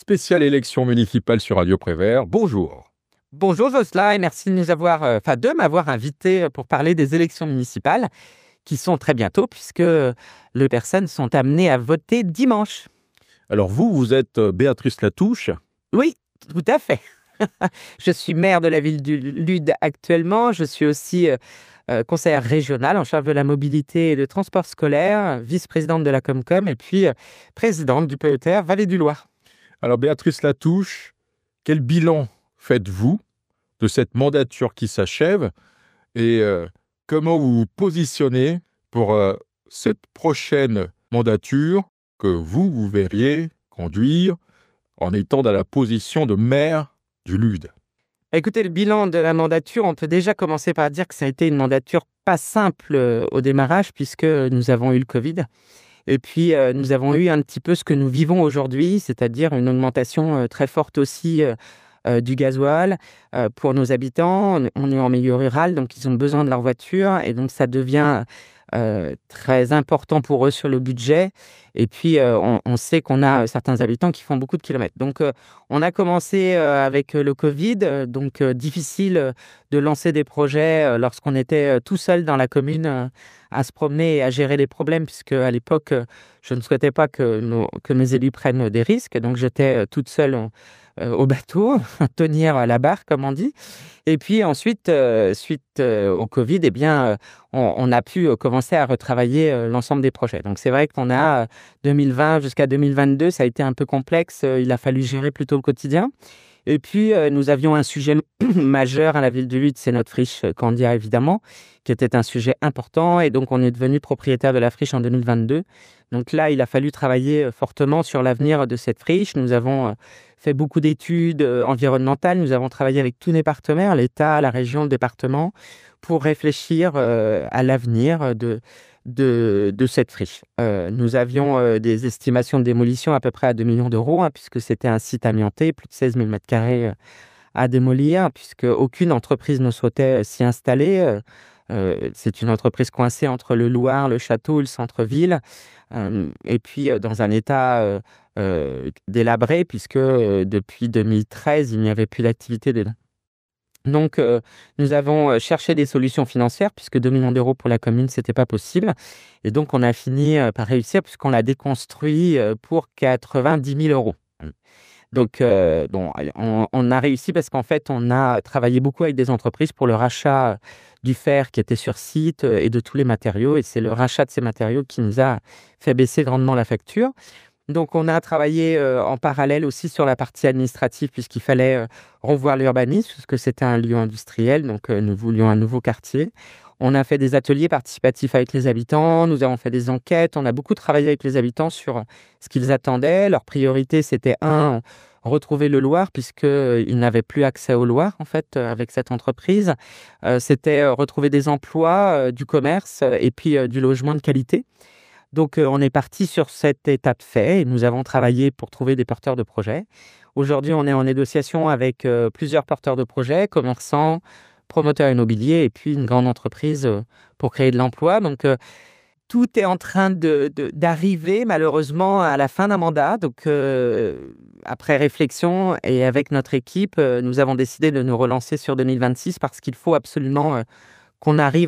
spéciale élection municipale sur Radio Prévert. Bonjour. Bonjour Jocelyn et merci de m'avoir invité pour parler des élections municipales qui sont très bientôt puisque les personnes sont amenées à voter dimanche. Alors vous êtes Béatrice Latouche. Oui, tout à fait. Je suis maire de la ville du Lude actuellement. Je suis aussi conseillère régionale en charge de la mobilité et du transport scolaire, vice-présidente de la Comcom et puis présidente du PETR Vallée du Loir. Alors Béatrice Latouche, quel bilan faites-vous de cette mandature qui s'achève et comment vous vous positionnez pour cette prochaine mandature que vous verriez conduire en étant dans la position de maire du Lude? Écoutez, le bilan de la mandature, on peut déjà commencer par dire que ça a été une mandature pas simple au démarrage puisque nous avons eu le Covid. Et puis, nous avons eu un petit peu ce que nous vivons aujourd'hui, c'est-à-dire une augmentation très forte aussi du gasoil pour nos habitants. On est en milieu rural, donc ils ont besoin de leur voiture et donc ça devient très important pour eux sur le budget. Et puis, on sait qu'on a certains habitants qui font beaucoup de kilomètres. Donc, on a commencé avec le Covid, donc difficile de lancer des projets lorsqu'on était tout seul dans la commune à se promener et à gérer les problèmes, puisque à l'époque, je ne souhaitais pas que mes élus prennent des risques. Donc, j'étais toute seule au bateau, tenir la barre, comme on dit. Et puis ensuite, suite au Covid, eh bien, on a pu commencer à retravailler l'ensemble des projets. Donc, c'est vrai qu'on a 2020 jusqu'à 2022, ça a été un peu complexe. Il a fallu gérer plutôt le quotidien. Et puis, nous avions un sujet majeur à la ville de Lude, c'est notre friche Candia, évidemment, qui était un sujet important. Et donc, on est devenu propriétaire de la friche en 2022. Donc là, il a fallu travailler fortement sur l'avenir de cette friche. Nous avons fait beaucoup d'études environnementales. Nous avons travaillé avec tous les partenaires, l'État, la région, le département, pour réfléchir à l'avenir de cette friche. Nous avions des estimations de démolition à peu près à 2 millions d'euros, puisque c'était un site amianté, plus de 16 000 m² à démolir, puisque aucune entreprise ne souhaitait s'y installer. C'est une entreprise coincée entre le Loir, le château et le centre-ville, et puis dans un état délabré, puisque depuis 2013, il n'y avait plus d'activité dedans. Donc, nous avons cherché des solutions financières, puisque 2 millions d'euros pour la commune, ce n'était pas possible. Et donc, on a fini par réussir, puisqu'on l'a déconstruit pour 90 000 euros. Donc, on a réussi parce qu'en fait, on a travaillé beaucoup avec des entreprises pour le rachat du fer qui était sur site et de tous les matériaux. Et c'est le rachat de ces matériaux qui nous a fait baisser grandement la facture. Donc, on a travaillé en parallèle aussi sur la partie administrative puisqu'il fallait revoir l'urbanisme puisque c'était un lieu industriel. Donc, nous voulions un nouveau quartier. On a fait des ateliers participatifs avec les habitants. Nous avons fait des enquêtes. On a beaucoup travaillé avec les habitants sur ce qu'ils attendaient. Leur priorité, c'était retrouver le Loir puisqu'ils n'avaient plus accès au Loir, en fait, avec cette entreprise. C'était retrouver des emplois, du commerce et puis du logement de qualité. Donc, on est parti sur cette étape fait et nous avons travaillé pour trouver des porteurs de projets. Aujourd'hui, on est en négociation avec plusieurs porteurs de projets, commerçants, promoteurs immobiliers et puis une grande entreprise pour créer de l'emploi. Donc, tout est en train d'arriver malheureusement à la fin d'un mandat. Donc, après réflexion et avec notre équipe, nous avons décidé de nous relancer sur 2026 parce qu'il faut absolument qu'on arrive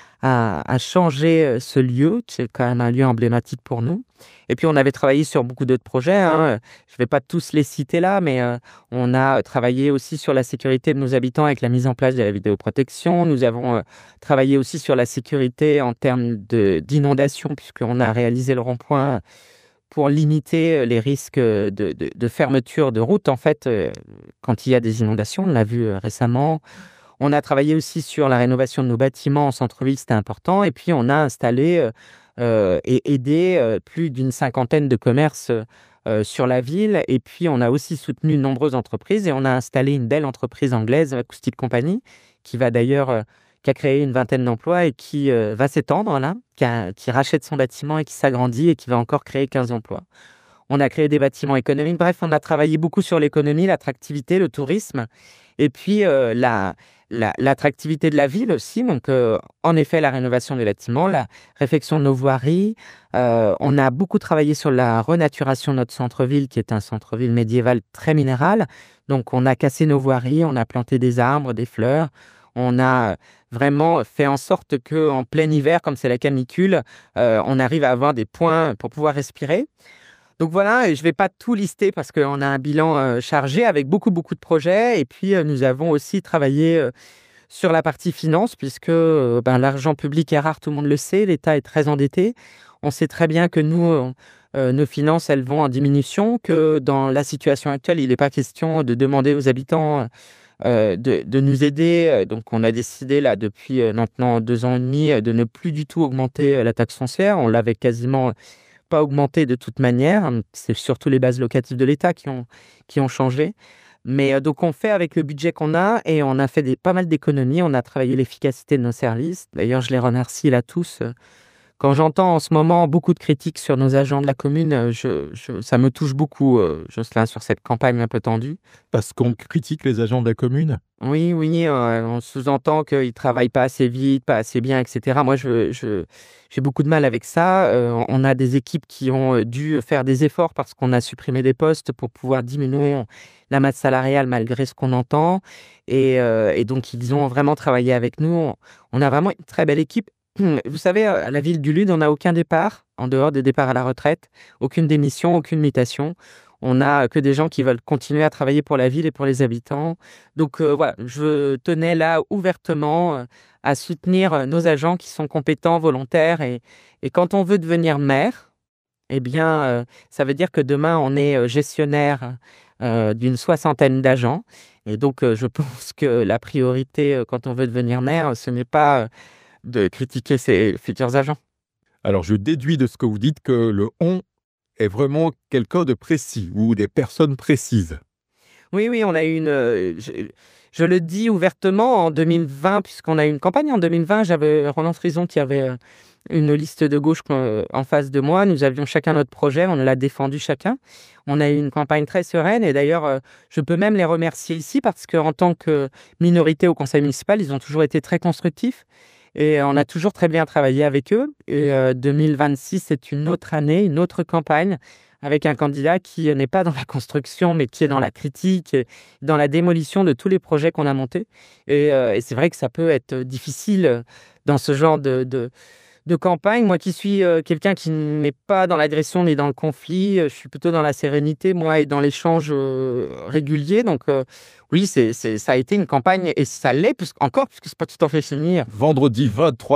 à changer ce lieu. C'est quand même un lieu emblématique pour nous. Et puis, on avait travaillé sur beaucoup d'autres projets. Je ne vais pas tous les citer là, mais on a travaillé aussi sur la sécurité de nos habitants avec la mise en place de la vidéoprotection. Nous avons travaillé aussi sur la sécurité en termes d'inondation, puisqu'on a réalisé le rond-point pour limiter les risques de fermeture de route, en fait, quand il y a des inondations. On l'a vu récemment. On a travaillé aussi sur la rénovation de nos bâtiments en centre-ville, c'était important. Et puis, on a installé et aidé plus d'une 50aine de commerces sur la ville. Et puis, on a aussi soutenu de nombreuses entreprises et on a installé une belle entreprise anglaise, Acoustic Company, qui va d'ailleurs, qui a créé une 20aine d'emplois et qui va s'étendre là, qui rachète son bâtiment et qui s'agrandit et qui va encore créer 15 emplois. On a créé des bâtiments économiques. Bref, on a travaillé beaucoup sur l'économie, l'attractivité, le tourisme. Et puis, l'attractivité de la ville aussi. Donc, en effet, la rénovation des bâtiments, la réfection de nos voiries. On a beaucoup travaillé sur la renaturation de notre centre-ville, qui est un centre-ville médiéval très minéral. Donc, on a cassé nos voiries, on a planté des arbres, des fleurs. On a vraiment fait en sorte qu'en plein hiver, comme c'est la canicule, on arrive à avoir des points pour pouvoir respirer. Donc voilà, et je ne vais pas tout lister parce qu'on a un bilan chargé avec beaucoup, beaucoup de projets. Et puis, nous avons aussi travaillé sur la partie finance, puisque l'argent public est rare, tout le monde le sait, l'État est très endetté. On sait très bien que nous, nos finances, elles vont en diminution, que dans la situation actuelle, il n'est pas question de demander aux habitants de nous aider. Donc, on a décidé, là, depuis maintenant 2 ans et demi, de ne plus du tout augmenter la taxe foncière. On l'avait quasiment pas augmenté de toute manière. C'est surtout les bases locatives de l'État qui ont changé. Mais donc, on fait avec le budget qu'on a et on a fait pas mal d'économies. On a travaillé l'efficacité de nos services. D'ailleurs, je les remercie là tous. Quand j'entends en ce moment beaucoup de critiques sur nos agents de la commune, ça me touche beaucoup, Jocelyn, sur cette campagne un peu tendue. Parce qu'on critique les agents de la commune? Oui, on sous-entend qu'ils ne travaillent pas assez vite, pas assez bien, etc. Moi, j'ai beaucoup de mal avec ça. On a des équipes qui ont dû faire des efforts parce qu'on a supprimé des postes pour pouvoir diminuer la masse salariale malgré ce qu'on entend. Et donc, ils ont vraiment travaillé avec nous. On a vraiment une très belle équipe. Vous savez, à la ville du Lude, on n'a aucun départ, en dehors des départs à la retraite, aucune démission, aucune mutation. On n'a que des gens qui veulent continuer à travailler pour la ville et pour les habitants. Donc voilà, je tenais là ouvertement à soutenir nos agents qui sont compétents, volontaires. Et quand on veut devenir maire, eh bien, ça veut dire que demain, on est gestionnaire d'une 60aine d'agents. Et donc, je pense que la priorité, quand on veut devenir maire, ce n'est pas de critiquer ses futurs agents. Alors, je déduis de ce que vous dites que le « on » est vraiment quelqu'un de précis ou des personnes précises. Oui, on a eu je le dis ouvertement, en 2020, puisqu'on a eu une campagne en 2020, j'avais Roland Frison qui avait une liste de gauche en face de moi. Nous avions chacun notre projet, on l'a défendu chacun. On a eu une campagne très sereine et d'ailleurs, je peux même les remercier ici parce qu'en tant que minorité au conseil municipal, ils ont toujours été très constructifs. Et on a toujours très bien travaillé avec eux. Et 2026, c'est une autre année, une autre campagne, avec un candidat qui n'est pas dans la construction, mais qui est dans la critique, et dans la démolition de tous les projets qu'on a montés. Et c'est vrai que ça peut être difficile dans ce genre de campagne. Moi qui suis quelqu'un qui n'est pas dans l'agression ni dans le conflit, je suis plutôt dans la sérénité, moi, et dans l'échange régulier. Donc oui, ça a été une campagne, et ça l'est encore, puisque c'est pas tout à fait fini. Vendredi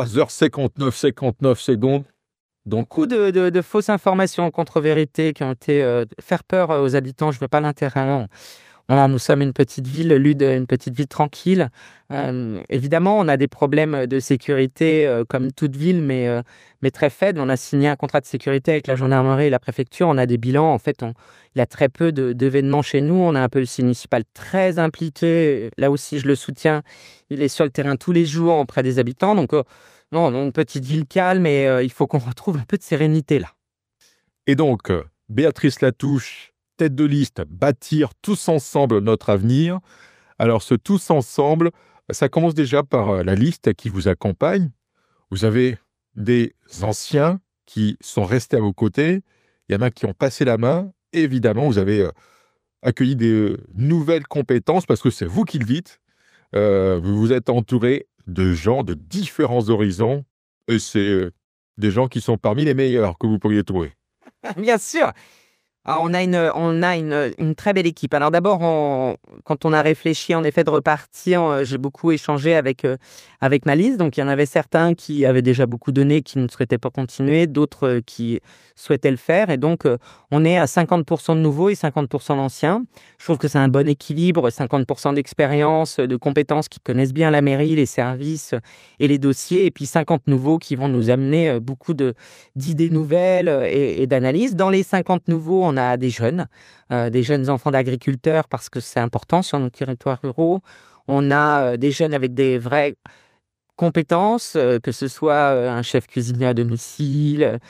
23h59 secondes. Donc, Beaucoup de fausses informations contre-vérités qui ont été faire peur aux habitants. Je veux pas l'intérêt. Voilà, nous sommes une petite ville, Lude, une petite ville tranquille. Évidemment, on a des problèmes de sécurité comme toute ville, mais très faibles. On a signé un contrat de sécurité avec la gendarmerie et la préfecture. On a des bilans. En fait, il y a très peu d'événements chez nous. On a un police municipal très impliqué. Là aussi, je le soutiens. Il est sur le terrain tous les jours auprès des habitants. Donc, non, une petite ville calme, et il faut qu'on retrouve un peu de sérénité là. Et donc, Béatrice Latouche, tête de liste, bâtir tous ensemble notre avenir. Alors, ce tous ensemble, ça commence déjà par la liste qui vous accompagne. Vous avez des anciens qui sont restés à vos côtés. Il y en a qui ont passé la main. Et évidemment, vous avez accueilli des nouvelles compétences parce que c'est vous qui le dites. Vous vous êtes entouré de gens de différents horizons. Et c'est des gens qui sont parmi les meilleurs que vous pourriez trouver. Bien sûr. Alors, on a une très belle équipe. Alors d'abord, quand on a réfléchi en effet de repartir, j'ai beaucoup échangé avec ma liste. Donc il y en avait certains qui avaient déjà beaucoup donné, qui ne souhaitaient pas continuer, d'autres qui souhaitaient le faire. Et donc on est à 50% de nouveaux et 50% d'anciens. Je trouve que c'est un bon équilibre, 50% d'expérience, de compétences qui connaissent bien la mairie, les services et les dossiers, et puis 50 nouveaux qui vont nous amener beaucoup d'idées nouvelles et d'analyses. Dans les 50 nouveaux, on a des jeunes enfants d'agriculteurs parce que c'est important sur nos territoires ruraux. On a des jeunes avec des vraies compétences, que ce soit un chef cuisinier à domicile,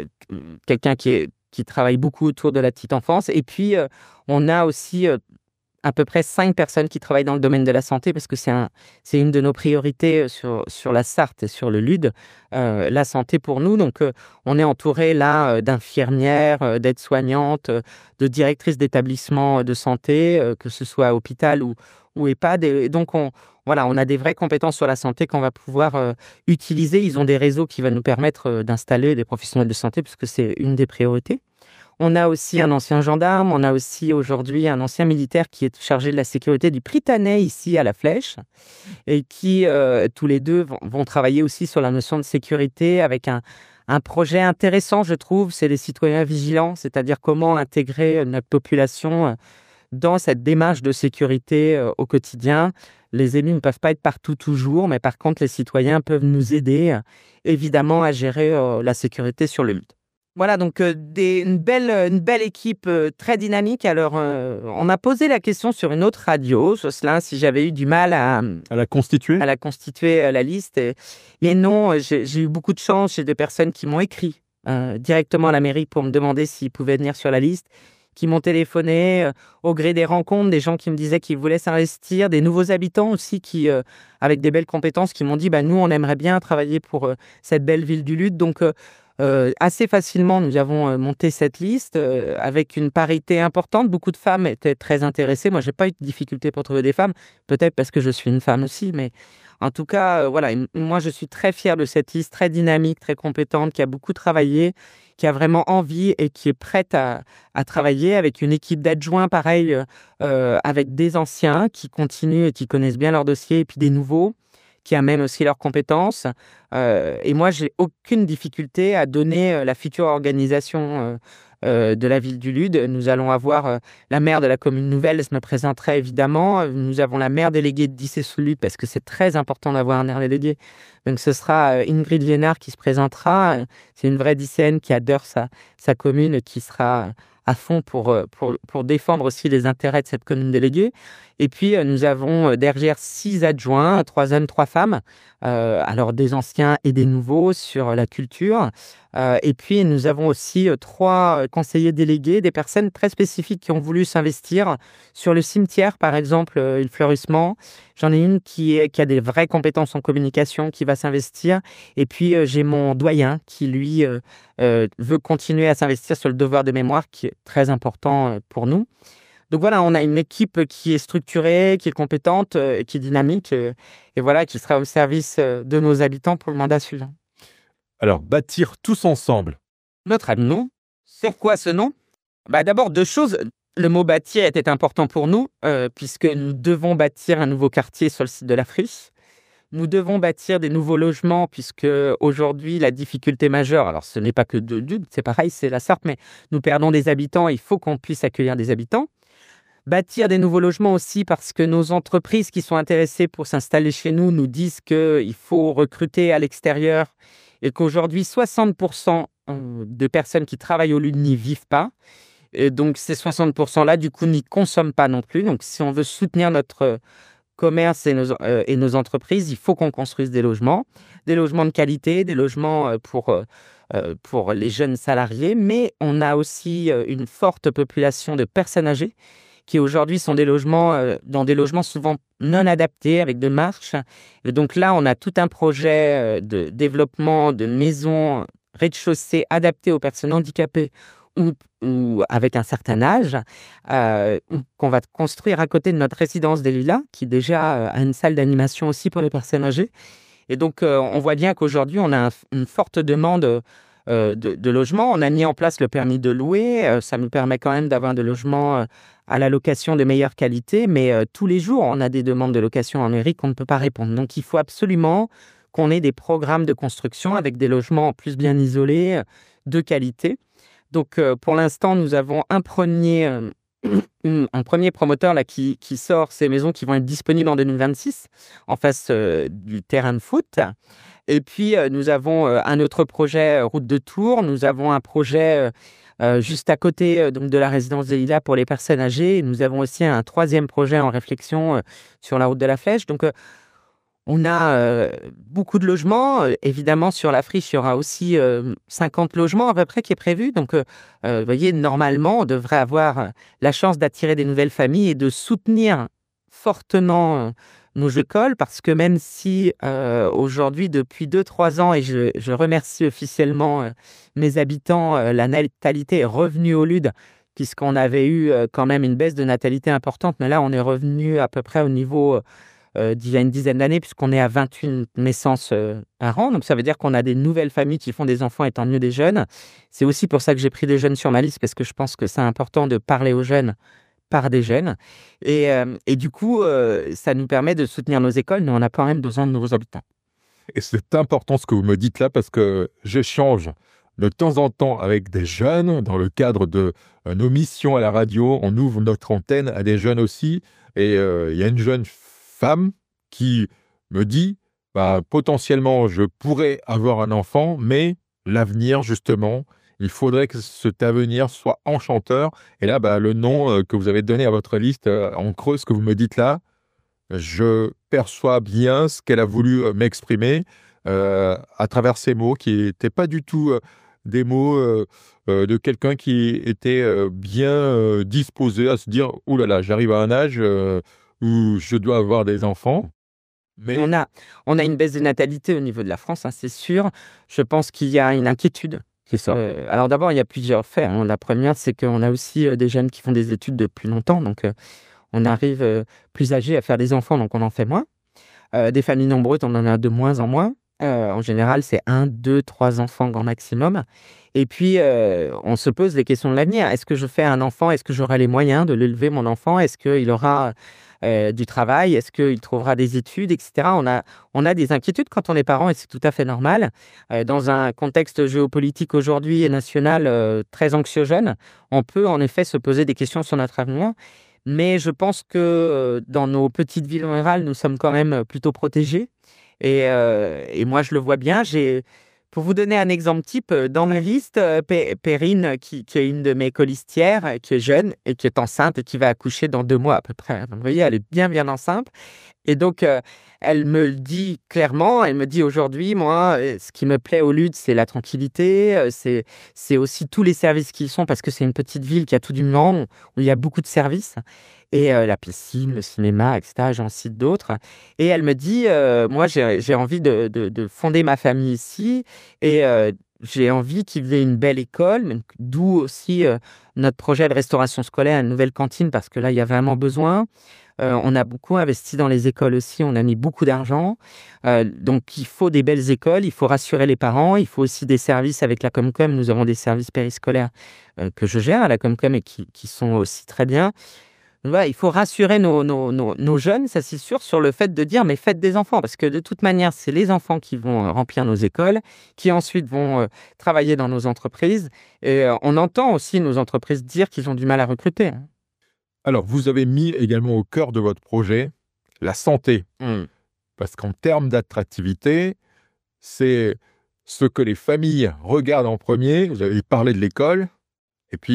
quelqu'un qui travaille beaucoup autour de la petite enfance. Et puis, on a aussi à peu près 5 personnes qui travaillent dans le domaine de la santé parce que c'est une de nos priorités sur la Sarthe et sur le Lude, la santé pour nous. Donc, on est entouré là d'infirmières, d'aides-soignantes, de directrices d'établissements de santé, que ce soit hôpital ou EHPAD. Et donc, on a des vraies compétences sur la santé qu'on va pouvoir utiliser. Ils ont des réseaux qui vont nous permettre d'installer des professionnels de santé puisque c'est une des priorités. On a aussi un ancien gendarme, on a aussi aujourd'hui un ancien militaire qui est chargé de la sécurité du Prytanée ici à la Flèche et qui, tous les deux, vont travailler aussi sur la notion de sécurité avec un projet intéressant, je trouve, c'est les citoyens vigilants, c'est-à-dire comment intégrer notre population dans cette démarche de sécurité au quotidien. Les élus ne peuvent pas être partout toujours, mais par contre, les citoyens peuvent nous aider, évidemment, à gérer la sécurité sur le lieu. Voilà, donc une belle équipe très dynamique. Alors, on m'a posé la question sur une autre radio, Jocelyn, si j'avais eu du mal À la constituer la liste. Mais non, j'ai eu beaucoup de chance. J'ai des personnes qui m'ont écrit directement à la mairie pour me demander s'ils pouvaient venir sur la liste, qui m'ont téléphoné au gré des rencontres, des gens qui me disaient qu'ils voulaient s'investir, des nouveaux habitants aussi qui, avec des belles compétences, qui m'ont dit nous, on aimerait bien travailler pour cette belle ville du Lude. Donc, assez facilement, nous avons monté cette liste avec une parité importante. Beaucoup de femmes étaient très intéressées. Moi, je n'ai pas eu de difficulté pour trouver des femmes, peut-être parce que je suis une femme aussi, mais en tout cas, voilà, moi, je suis très fière de cette liste, très dynamique, très compétente, qui a beaucoup travaillé, qui a vraiment envie et qui est prête à travailler avec une équipe d'adjoints, pareil, avec des anciens qui continuent et qui connaissent bien leur dossier, et puis des nouveaux qui amènent aussi leurs compétences. Et moi, j'ai aucune difficulté à donner la future organisation de la ville du Lude. Nous allons avoir la maire de la commune nouvelle, elle se me présenterait évidemment. Nous avons la maire déléguée de Dissé-sous-Lude parce que c'est très important d'avoir un maire délégué. Donc ce sera Ingrid Liénard qui se présentera. C'est une vraie Dicéenne qui adore sa commune, qui sera à fond pour défendre aussi les intérêts de cette commune déléguée. Et puis, nous avons derrière 6 adjoints, 3 hommes, 3 femmes, alors des anciens et des nouveaux sur la culture. Et puis, nous avons aussi 3 conseillers délégués, des personnes très spécifiques qui ont voulu s'investir sur le cimetière, par exemple, le fleurissement. J'en ai une qui a des vraies compétences en communication, qui va s'investir. Et puis, j'ai mon doyen qui, lui, veut continuer à s'investir sur le devoir de mémoire, qui est très important pour nous. Donc voilà, on a une équipe qui est structurée, qui est compétente, qui est dynamique, et voilà, qui sera au service de nos habitants pour le mandat suivant. Alors, bâtir tous ensemble. Notre nom, c'est quoi ce nom ? D'abord, 2 choses. Le mot bâtir était important pour nous, puisque nous devons bâtir un nouveau quartier sur le site de la Friche. Nous devons bâtir des nouveaux logements, puisque aujourd'hui, la difficulté majeure, alors ce n'est pas que de Lude, c'est pareil, c'est la Sarthe, mais nous perdons des habitants, il faut qu'on puisse accueillir des habitants. Bâtir des nouveaux logements aussi parce que nos entreprises qui sont intéressées pour s'installer chez nous nous disent qu'il faut recruter à l'extérieur et qu'aujourd'hui, 60% de personnes qui travaillent au Lude n'y vivent pas. Et donc, ces 60%-là, du coup, n'y consomment pas non plus. Donc, si on veut soutenir notre commerce et nos entreprises, il faut qu'on construise des logements de qualité, des logements pour les jeunes salariés. Mais on a aussi une forte population de personnes âgées qui aujourd'hui sont dans des logements souvent non adaptés, avec de marches. Et donc là, on a tout un projet de développement de maisons rez-de-chaussée adaptées aux personnes handicapées ou avec un certain âge, qu'on va construire à côté de notre résidence des Lilas, qui déjà a une salle d'animation aussi pour les personnes âgées. Et donc, on voit bien qu'aujourd'hui, on a une forte demande de logements. On a mis en place le permis de louer. Ça nous permet quand même d'avoir des logements à la location de meilleure qualité. Mais tous les jours, on a des demandes de location en mairie qu'on ne peut pas répondre. Donc, il faut absolument qu'on ait des programmes de construction avec des logements plus bien isolés, de qualité. Donc, pour l'instant, nous avons un premier promoteur là, qui sort ces maisons qui vont être disponibles en 2026 en face du terrain de foot. Et puis, nous avons un autre projet route de Tours. Nous avons un projet juste à côté donc de la résidence des Lilas pour les personnes âgées. Et nous avons aussi un 3e projet en réflexion sur la route de la Flèche. Donc, On a beaucoup de logements. Évidemment, sur la friche, il y aura aussi 50 logements à peu près qui est prévu. Donc, vous voyez, normalement, on devrait avoir la chance d'attirer des nouvelles familles et de soutenir fortement nos écoles, parce que même si aujourd'hui, depuis 2-3 ans, et je remercie officiellement mes habitants, la natalité est revenue au Lude, puisqu'on avait eu quand même une baisse de natalité importante, mais là, on est revenu à peu près au niveau d'il y a une dizaine d'années, puisqu'on est à 28 naissances par an. Donc, ça veut dire qu'on a des nouvelles familles qui font des enfants et tant mieux des jeunes. C'est aussi pour ça que j'ai pris des jeunes sur ma liste, parce que je pense que c'est important de parler aux jeunes par des jeunes. Et du coup, ça nous permet de soutenir nos écoles, mais on a quand même besoin de nouveaux habitants. Et c'est important ce que vous me dites là, parce que j'échange de temps en temps avec des jeunes dans le cadre de nos missions à la radio. On ouvre notre antenne à des jeunes aussi. Et il y a une jeune femme qui me dit, potentiellement, je pourrais avoir un enfant, mais l'avenir, justement, il faudrait que cet avenir soit enchanteur. Et là, le nom que vous avez donné à votre liste, en creux, ce que vous me dites là, je perçois bien ce qu'elle a voulu m'exprimer à travers ces mots qui n'étaient pas du tout des mots de quelqu'un qui était bien disposé à se dire « Ouh là là, j'arrive à un âge où je dois avoir des enfants ». Mais on a une baisse de natalité au niveau de la France, hein, c'est sûr. Je pense qu'il y a une inquiétude. c'est ça. Alors d'abord, il y a plusieurs faits, hein. La première, c'est qu'on a aussi des jeunes qui font des études depuis longtemps. Donc, on arrive plus âgés à faire des enfants, donc on en fait moins. Des familles nombreuses, on en a de moins en moins. En général, c'est 1, 2, 3 enfants grand maximum. Et puis, on se pose les questions de l'avenir. Est-ce que je fais un enfant? Est-ce que j'aurai les moyens de l'élever, mon enfant? Est-ce qu'il aura du travail? Est-ce qu'il trouvera des études, etc. On a des inquiétudes quand on est parent, et c'est tout à fait normal. Dans un contexte géopolitique aujourd'hui et national très anxiogène, on peut en effet se poser des questions sur notre avenir. Mais je pense que dans nos petites villes rurales, nous sommes quand même plutôt protégés. Et moi, je le vois bien. Pour vous donner un exemple type, dans ma liste, Perrine, qui est une de mes colistières, qui est jeune et qui est enceinte et qui va accoucher dans 2 mois à peu près. Donc, vous voyez, elle est bien, bien enceinte. Et donc, elle me le dit clairement. Elle me dit aujourd'hui, moi, ce qui me plaît au Lude, c'est la tranquillité. C'est aussi tous les services qui y sont, parce que c'est une petite ville qui a tout du monde, où il y a beaucoup de services. Et la piscine, le cinéma, etc. J'en cite d'autres. Et elle me dit, moi, j'ai envie de fonder ma famille ici. Et j'ai envie qu'il y ait une belle école, donc d'où aussi notre projet de restauration scolaire, une nouvelle cantine, parce que là, il y a vraiment besoin. On a beaucoup investi dans les écoles aussi, on a mis beaucoup d'argent. Donc, il faut des belles écoles, il faut rassurer les parents, il faut aussi des services avec la Comcom. Nous avons des services périscolaires que je gère à la Comcom et qui sont aussi très bien. Donc voilà, il faut rassurer nos jeunes, ça c'est sûr, sur le fait de dire mais faites des enfants, parce que de toute manière, c'est les enfants qui vont remplir nos écoles, qui ensuite vont travailler dans nos entreprises. Et on entend aussi nos entreprises dire qu'ils ont du mal à recruter, hein. Alors, vous avez mis également au cœur de votre projet la santé. Parce qu'en termes d'attractivité, c'est ce que les familles regardent en premier. Vous avez parlé de l'école. Et puis,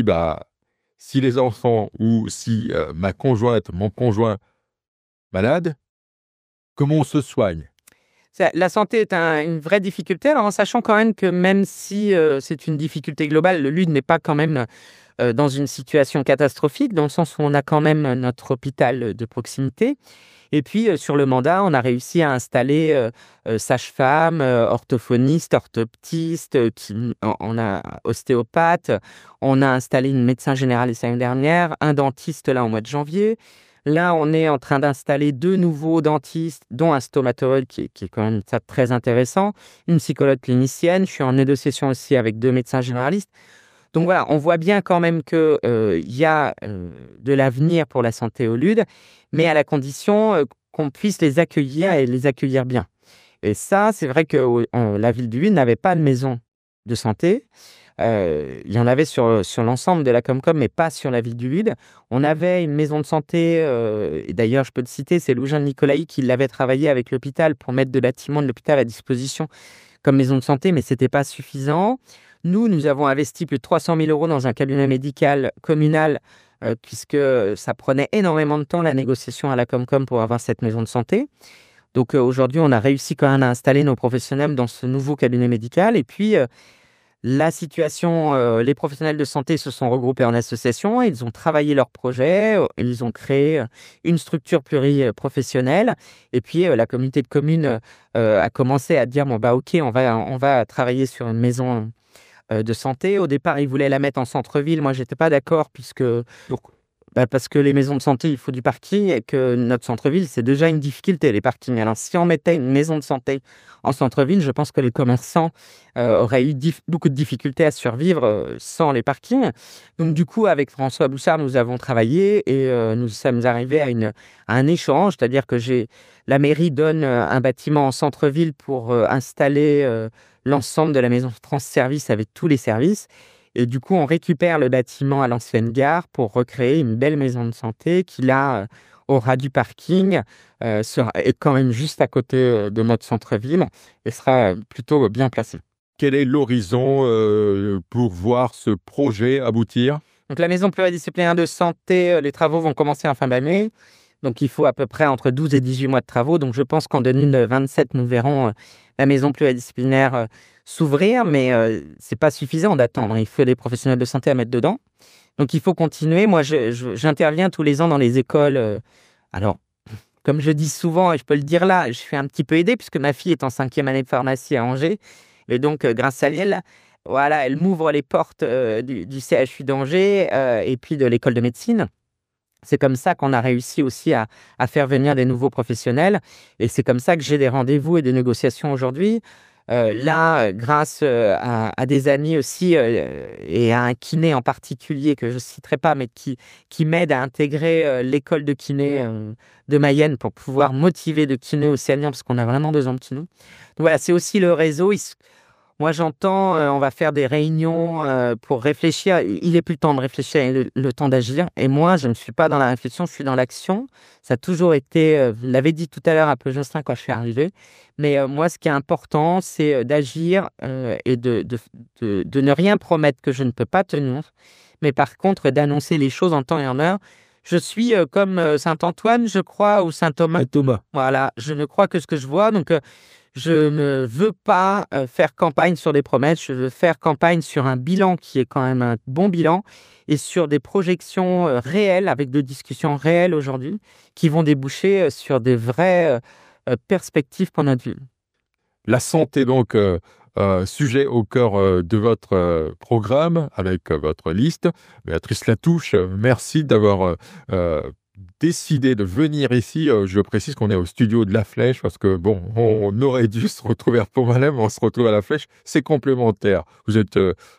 si les enfants ou si ma conjointe, mon conjoint malade, comment on se soigne? La santé est une vraie difficulté, alors en sachant quand même que même si c'est une difficulté globale, le Lude n'est pas quand même dans une situation catastrophique, dans le sens où on a quand même notre hôpital de proximité. Et puis, sur le mandat, on a réussi à installer sage-femme, orthophoniste, orthoptiste, on a ostéopathe, on a installé une médecin généraliste l'année dernière, un dentiste là au mois de janvier. Là, on est en train d'installer 2 nouveaux dentistes, dont un stomatologue qui est quand même ça, très intéressant, une psychologue clinicienne. Je suis en négociation aussi avec 2 médecins généralistes. Donc voilà, on voit bien quand même qu'il y a de l'avenir pour la santé au Lude, mais à la condition qu'on puisse les accueillir et les accueillir bien. Et ça, c'est vrai que la ville du Lude n'avait pas de maison de santé. Il y en avait sur l'ensemble de la Comcom, mais pas sur la ville du Lude. On avait une maison de santé, et d'ailleurs, je peux le citer, c'est Loujain de Nicolaï qui l'avait travaillé avec l'hôpital pour mettre de bâtiments de l'hôpital à disposition comme maison de santé, mais ce n'était pas suffisant. Nous avons investi plus de 300 000 € dans un cabinet médical communal, puisque ça prenait énormément de temps, la négociation à la Comcom, pour avoir cette maison de santé. Donc aujourd'hui, on a réussi quand même à installer nos professionnels dans ce nouveau cabinet médical. Et puis, la situation, les professionnels de santé se sont regroupés en association, ils ont travaillé leur projet, ils ont créé une structure pluriprofessionnelle. Et puis, la communauté de communes a commencé à dire, bon, bah, OK, on va travailler sur une maison de santé. Au départ, ils voulaient la mettre en centre-ville. Moi, j'étais pas d'accord parce que les maisons de santé, il faut du parking et que notre centre-ville, c'est déjà une difficulté, les parkings. Alors, si on mettait une maison de santé en centre-ville, je pense que les commerçants auraient eu beaucoup de difficultés à survivre sans les parkings. Donc, du coup, avec François Bouchard, nous avons travaillé et nous sommes arrivés à un échange, c'est-à-dire que la mairie donne un bâtiment en centre-ville pour installer l'ensemble de la maison France Service avec tous les services. Et du coup, on récupère le bâtiment à l'ancienne gare pour recréer une belle maison de santé qui, là, aura du parking, est quand même juste à côté de notre centre-ville et sera plutôt bien placée. Quel est l'horizon pour voir ce projet aboutir? Donc, la maison pluridisciplinaire de santé, les travaux vont commencer en fin d'année. Donc, il faut à peu près entre 12 et 18 mois de travaux. Donc, je pense qu'en 2027, nous verrons la maison pluridisciplinaire s'ouvrir, mais c'est pas suffisant d'attendre. Il faut des professionnels de santé à mettre dedans. Donc, il faut continuer. Moi, j'interviens tous les ans dans les écoles. Alors, comme je dis souvent, et je peux le dire là, je suis un petit peu aidée puisque ma fille est en 5e année de pharmacie à Angers. Et donc, grâce à elle, voilà, elle m'ouvre les portes du CHU d'Angers et puis de l'école de médecine. C'est comme ça qu'on a réussi aussi à faire venir des nouveaux professionnels. Et c'est comme ça que j'ai des rendez-vous et des négociations aujourd'hui. Là, grâce à des amis aussi et à un kiné en particulier que je ne citerai pas, mais qui m'aide à intégrer l'école de kiné de Mayenne pour pouvoir motiver de kinés océaniens parce qu'on a vraiment besoin de kinés. Donc voilà, c'est aussi le réseau. Moi, j'entends, on va faire des réunions pour réfléchir. Il n'est plus le temps de réfléchir, il est le temps d'agir. Et moi, je ne suis pas dans la réflexion, je suis dans l'action. Ça a toujours été, vous l'avez dit tout à l'heure à peu Jocelyn quand je suis arrivé. Mais moi, ce qui est important, c'est d'agir et de ne rien promettre que je ne peux pas tenir. Mais par contre, d'annoncer les choses en temps et en heure. Je suis comme Saint Antoine, je crois, ou Saint Thomas. Thomas. Voilà, je ne crois que ce que je vois. Donc, je ne veux pas faire campagne sur des promesses, je veux faire campagne sur un bilan qui est quand même un bon bilan et sur des projections réelles, avec des discussions réelles aujourd'hui, qui vont déboucher sur des vraies perspectives pour notre ville. La santé, donc, sujet au cœur de votre programme avec votre liste. Béatrice Latouche, merci d'avoir décidé de venir ici. Je précise qu'on est au studio de La Flèche parce que, bon, on aurait dû se retrouver à Pont-Valais, mais on se retrouve à La Flèche. C'est complémentaire. Vous êtes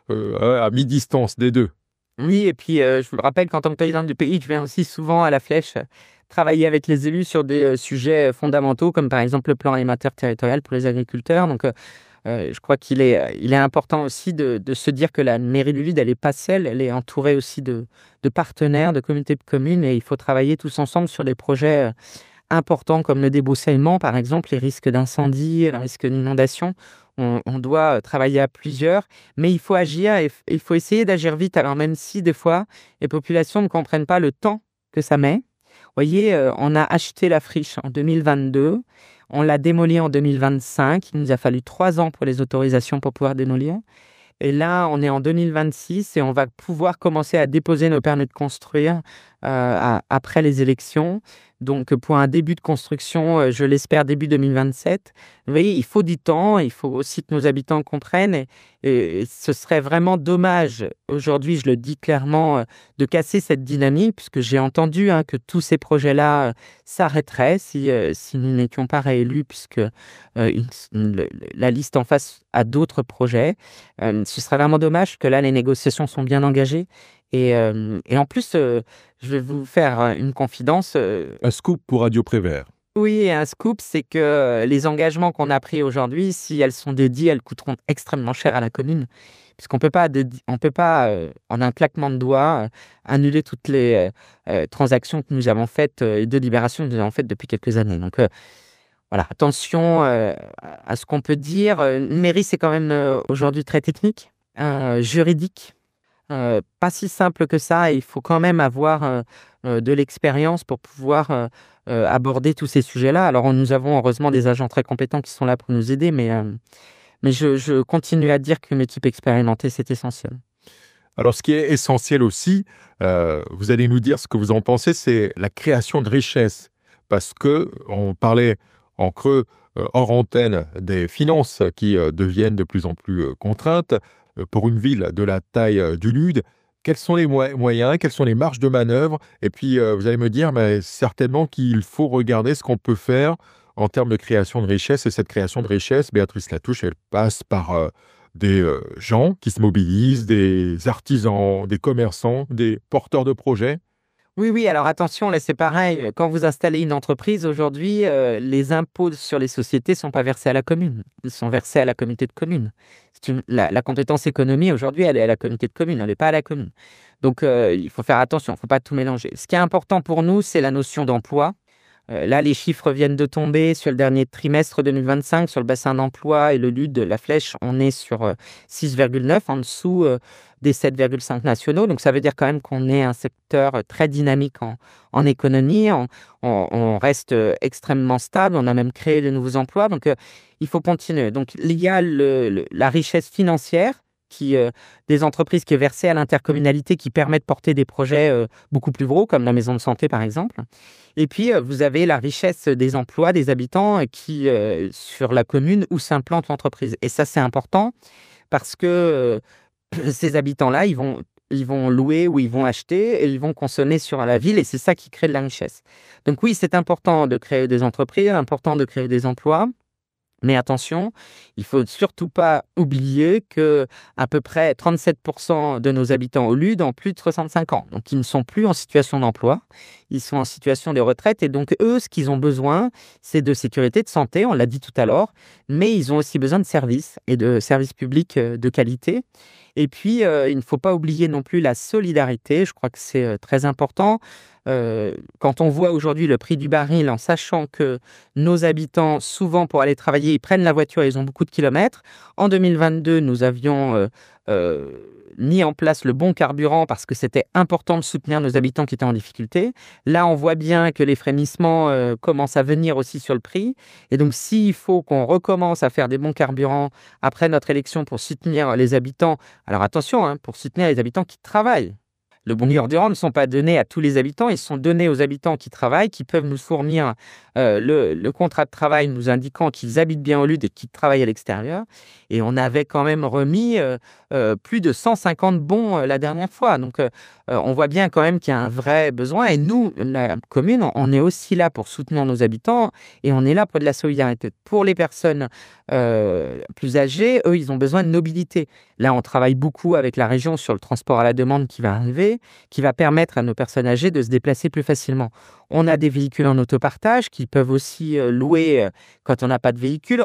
à mi-distance des deux. Oui, et puis je vous rappelle qu'en tant que président du pays, je viens aussi souvent à La Flèche travailler avec les élus sur des sujets fondamentaux, comme par exemple le plan alimentaire territorial pour les agriculteurs. Donc, je crois qu'il est important aussi de se dire que la mairie de Lille, elle n'est pas seule, elle est entourée aussi de partenaires, de communautés de communes, et il faut travailler tous ensemble sur des projets importants comme le débroussaillement, par exemple, les risques d'incendie, les risques d'inondation. On doit travailler à plusieurs, mais il faut agir et il faut essayer d'agir vite. Alors même si des fois, les populations ne comprennent pas le temps que ça met. Vous voyez, on a acheté la friche en 2022, on l'a démolie en 2025, il nous a fallu 3 ans pour les autorisations pour pouvoir démolir. Et là, on est en 2026 et on va pouvoir commencer à déposer nos permis de construire après les élections. Donc, pour un début de construction, je l'espère début 2027. Vous voyez, il faut du temps, il faut aussi que nos habitants comprennent. Et ce serait vraiment dommage, aujourd'hui, je le dis clairement, de casser cette dynamique, puisque j'ai entendu que tous ces projets-là s'arrêteraient si nous n'étions pas réélus, puisque la liste en face a d'autres projets. Ce serait vraiment dommage que là, les négociations sont bien engagées. Et en plus, je vais vous faire une confidence. Un scoop pour Radio Prévert. Oui, un scoop, c'est que les engagements qu'on a pris aujourd'hui, si elles sont dédiées, elles coûteront extrêmement cher à la commune, puisqu'on peut pas, en un claquement de doigts, annuler toutes les transactions que nous avons faites et de libération que nous avons faites depuis quelques années. Donc, voilà, attention à ce qu'on peut dire. Une mairie, c'est quand même aujourd'hui très technique, juridique. pas si simple que ça. Il faut quand même avoir de l'expérience pour pouvoir aborder tous ces sujets-là. Alors, nous avons heureusement des agents très compétents qui sont là pour nous aider, mais je continue à dire qu'une équipe expérimentée, c'est essentiel. Alors, ce qui est essentiel aussi, vous allez nous dire ce que vous en pensez, c'est la création de richesse. Parce que on parlait en creux, hors antenne, des finances qui deviennent de plus en plus contraintes. Pour une ville de la taille du Lude, quels sont les moyens, quelles sont les marges de manœuvre? Et puis, vous allez me dire, mais certainement qu'il faut regarder ce qu'on peut faire en termes de création de richesse. Et cette création de richesse, Béatrice Latouche, elle passe par des gens qui se mobilisent, des artisans, des commerçants, des porteurs de projets. Oui, oui, alors attention, là, c'est pareil. Quand vous installez une entreprise aujourd'hui, les impôts sur les sociétés ne sont pas versés à la commune. Ils sont versés à la communauté de communes. La compétence économie, aujourd'hui, elle est à la communauté de communes, elle n'est pas à la commune. Donc, il faut faire attention, il ne faut pas tout mélanger. Ce qui est important pour nous, c'est la notion d'emploi. Là, les chiffres viennent de tomber sur le dernier trimestre 2025, sur le bassin d'emploi et le LUD, la flèche, on est sur 6,9, en dessous des 7,5 nationaux. Donc, ça veut dire quand même qu'on est un secteur très dynamique en économie. On reste extrêmement stable. On a même créé de nouveaux emplois. Donc, il faut continuer. Donc, il y a la richesse financière des entreprises qui est versée à l'intercommunalité qui permet de porter des projets beaucoup plus gros, comme la maison de santé, par exemple. Et puis, vous avez la richesse des emplois des habitants qui, sur la commune où s'implante l'entreprise. Et ça, c'est important parce que ces habitants-là, ils vont louer ou ils vont acheter et ils vont consommer sur la ville et c'est ça qui crée de la richesse. Donc oui, c'est important de créer des entreprises, important de créer des emplois. Mais attention, il faut surtout pas oublier que à peu près 37% de nos habitants au LUD ont plus de 65 ans. Donc, ils ne sont plus en situation d'emploi. Ils sont en situation de retraite. Et donc, eux, ce qu'ils ont besoin, c'est de sécurité, de santé. On l'a dit tout à l'heure. Mais ils ont aussi besoin de services et de services publics de qualité. Et puis, il ne faut pas oublier non plus la solidarité. Je crois que c'est très important. Quand on voit aujourd'hui le prix du baril, en sachant que nos habitants, souvent pour aller travailler, ils prennent la voiture et ils ont beaucoup de kilomètres. En 2022, nous avions mis en place le bon carburant parce que c'était important de soutenir nos habitants qui étaient en difficulté. Là, on voit bien que les frémissements commencent à venir aussi sur le prix. Et donc, s'il faut qu'on recommence à faire des bons carburants après notre élection pour soutenir les habitants, alors attention, pour soutenir les habitants qui travaillent. Le bon carburant ne sont pas donnés à tous les habitants, ils sont donnés aux habitants qui travaillent, qui peuvent nous fournir le contrat de travail nous indiquant qu'ils habitent bien au LUD et qu'ils travaillent à l'extérieur. Et on avait quand même remis plus de 150 bons la dernière fois. Donc, on voit bien quand même qu'il y a un vrai besoin. Et nous, la commune, on est aussi là pour soutenir nos habitants et on est là pour de la solidarité. Pour les personnes plus âgées, eux, ils ont besoin de mobilité. Là, on travaille beaucoup avec la région sur le transport à la demande qui va arriver, qui va permettre à nos personnes âgées de se déplacer plus facilement. On a des véhicules en autopartage qui peuvent aussi louer quand on n'a pas de véhicule.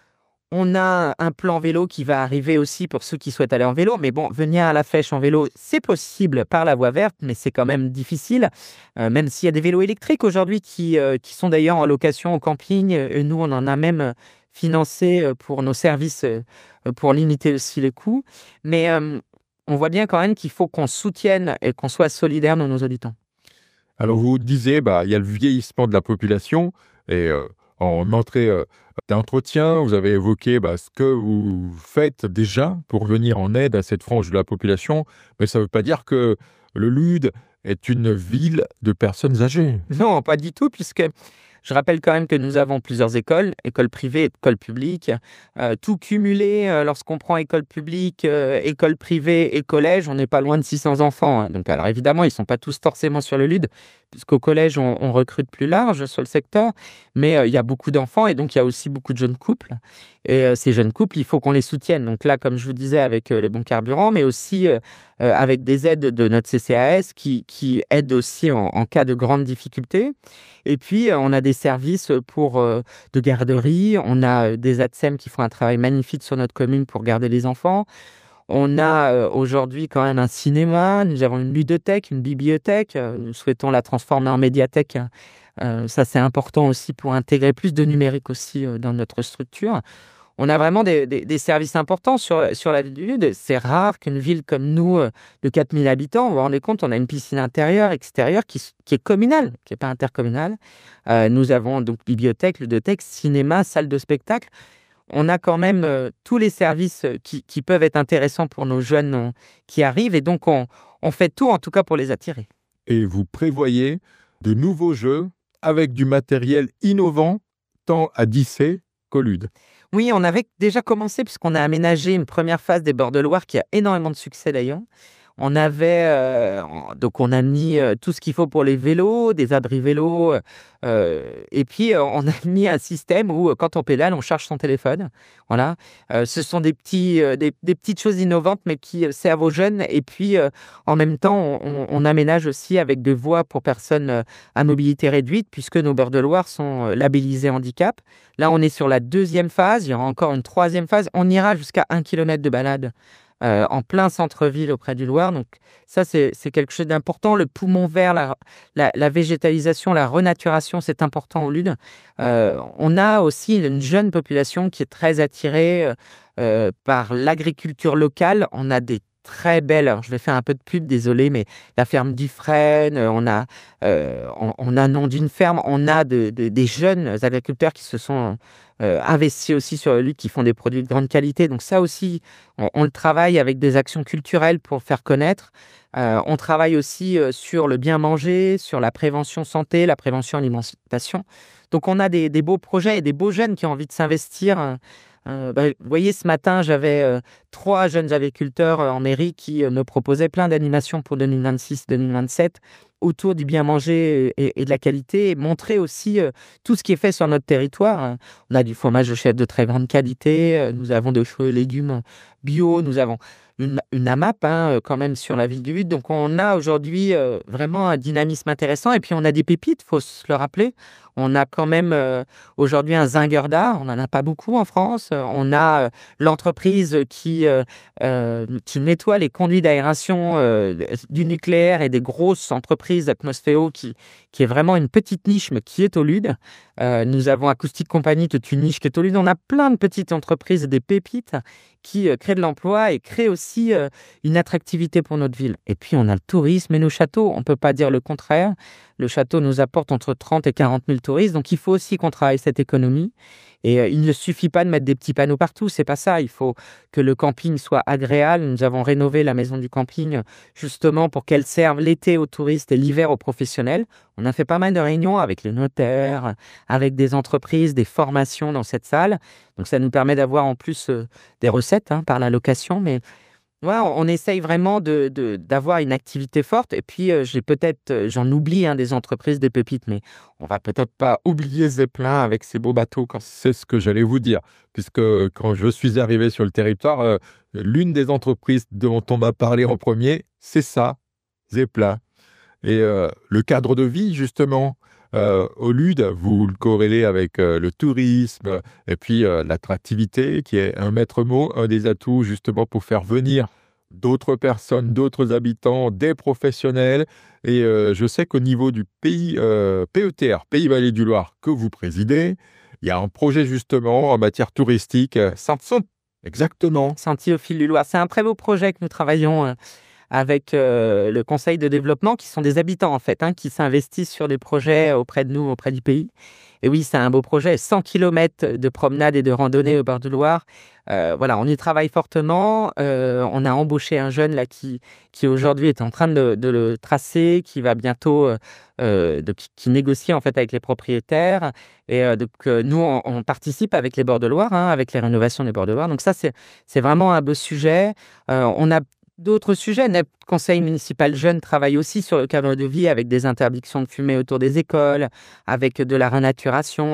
On a un plan vélo qui va arriver aussi pour ceux qui souhaitent aller en vélo. Mais bon, venir à la Flèche en vélo, c'est possible par la voie verte, mais c'est quand même difficile. Même s'il y a des vélos électriques aujourd'hui qui sont d'ailleurs en location au camping. Et nous, on en a même financé pour nos services pour limiter aussi les coûts. Mais on voit bien quand même qu'il faut qu'on soutienne et qu'on soit solidaire de nos habitants. Alors, vous disiez, il y a le vieillissement de la population et en entrée d'entretien, vous avez évoqué ce que vous faites déjà pour venir en aide à cette frange de la population, mais ça ne veut pas dire que le LUD est une ville de personnes âgées. Non, pas du tout, puisque je rappelle quand même que nous avons plusieurs écoles privées et écoles publiques. Tout cumulé, lorsqu'on prend école publique, école privée et collège, on n'est pas loin de 600 enfants. Donc, alors évidemment, ils ne sont pas tous forcément sur le LUD, puisqu'au collège, on recrute plus large sur le secteur, mais il y a beaucoup d'enfants et donc il y a aussi beaucoup de jeunes couples. Et ces jeunes couples, il faut qu'on les soutienne. Donc là, comme je vous disais, avec les bons carburants, mais aussi avec des aides de notre CCAS qui aident aussi en cas de grandes difficultés. Et puis, on a des services de garderie. On a des ATSEM qui font un travail magnifique sur notre commune pour garder les enfants. On a aujourd'hui quand même un cinéma. Nous avons une ludothèque, une bibliothèque. Nous souhaitons la transformer en médiathèque. Ça, c'est important aussi pour intégrer plus de numérique aussi dans notre structure. on a vraiment des services importants sur la ville du Lude. C'est rare qu'une ville comme nous, de 4000 habitants, vous vous rendez compte, on a une piscine intérieure, extérieure qui est communale, qui n'est pas intercommunale. Nous avons donc bibliothèque, ludothèque, cinéma, salle de spectacle. On a quand même tous les services qui peuvent être intéressants pour nos jeunes qui arrivent. Et donc, on fait tout, en tout cas, pour les attirer. Et vous prévoyez de nouveaux jeux avec du matériel innovant, tant à Dissay qu'au Lude. Oui, on avait déjà commencé puisqu'on a aménagé une première phase des bords de Loire qui a énormément de succès d'ailleurs. On avait donc on a mis tout ce qu'il faut pour les vélos, des abris vélos, et puis on a mis un système où quand on pédale, on charge son téléphone. Voilà, ce sont des petites choses innovantes, mais qui servent aux jeunes. Et puis en même temps, on aménage aussi avec des voies pour personnes à mobilité réduite, puisque nos bords de Loire sont labellisés handicap. Là, on est sur la 2e phase. Il y aura encore une 3e phase. On ira jusqu'à 1 kilomètre de balade. En plein centre-ville auprès du Loir. Donc ça, c'est quelque chose d'important. Le poumon vert, la végétalisation, la renaturation, c'est important au Lude. On a aussi une jeune population qui est très attirée par l'agriculture locale. On a des très belles, alors je vais faire un peu de pub, désolé, mais la ferme Dufresne, on a nom d'une ferme, on a des jeunes agriculteurs qui se sont investis aussi sur le Lude, qui font des produits de grande qualité. Donc ça aussi, on le travaille avec des actions culturelles pour faire connaître. On travaille aussi sur le bien manger, sur la prévention santé, la prévention alimentation. Donc on a des beaux projets et des beaux jeunes qui ont envie de s'investir. Vous voyez, ce matin, j'avais 3 jeunes agriculteurs en mairie qui me proposaient plein d'animations pour 2026-2027 autour du bien manger et de la qualité, et montrer aussi tout ce qui est fait sur notre territoire. On a du fromage de chèvre de très grande qualité, nous avons de fruits et légumes bio, nous avons une AMAP quand même sur la ville du Lude. Donc on a aujourd'hui vraiment un dynamisme intéressant, et puis on a des pépites, il faut se le rappeler. On a quand même aujourd'hui un Zingerda, on n'en a pas beaucoup en France. On a l'entreprise qui nettoie les conduits d'aération du nucléaire, et des grosses entreprises Atmospheo qui est vraiment une petite niche, mais qui est au Lude. Nous avons Acoustique Compagnie, toute une niche qui est au Lude. On a plein de petites entreprises et des pépites qui créent de l'emploi et créent aussi une attractivité pour notre ville. Et puis, on a le tourisme et nos châteaux. On ne peut pas dire le contraire. Le château nous apporte entre 30 et 40 000 touristes. Donc, il faut aussi qu'on travaille cette économie. Et il ne suffit pas de mettre des petits panneaux partout. C'est pas ça. Il faut que le camping soit agréable. Nous avons rénové la maison du camping justement pour qu'elle serve l'été aux touristes et l'hiver aux professionnels. On a fait pas mal de réunions avec les notaires, avec des entreprises, des formations dans cette salle. Donc, ça nous permet d'avoir en plus des recettes par la location. Mais ouais, on essaye vraiment d'avoir une activité forte. Et puis, j'en oublie des entreprises, des pépites, mais on va peut-être pas oublier Zeppelin avec ses beaux bateaux. C'est ce que j'allais vous dire, puisque quand je suis arrivé sur le territoire, l'une des entreprises dont on m'a parlé en premier, c'est ça, Zeppelin. Et le cadre de vie, justement, au Lude, vous le corrélez avec le tourisme et puis l'attractivité, qui est un maître mot, un des atouts justement pour faire venir d'autres personnes, d'autres habitants, des professionnels. Et je sais qu'au niveau du pays PETR, Pays Vallée du Loir, que vous présidez, il y a un projet justement en matière touristique. Exactement. Sentier au fil du Loir. C'est un très beau projet que nous travaillons avec le conseil de développement, qui sont des habitants en fait, qui s'investissent sur des projets auprès de nous, auprès du pays. Et oui, c'est un beau projet, 100 km de promenade et de randonnée au bord de Loire. Voilà, on y travaille fortement. On a embauché un jeune là qui aujourd'hui est en train de le tracer, qui va bientôt qui négocie en fait avec les propriétaires. Et donc nous on participe avec les bords de Loire, avec les rénovations des bords de Loire. Donc ça c'est vraiment un beau sujet. On a d'autres sujets. Notre conseil municipal jeune travaille aussi sur le cadre de vie, avec des interdictions de fumer autour des écoles, avec de la renaturation,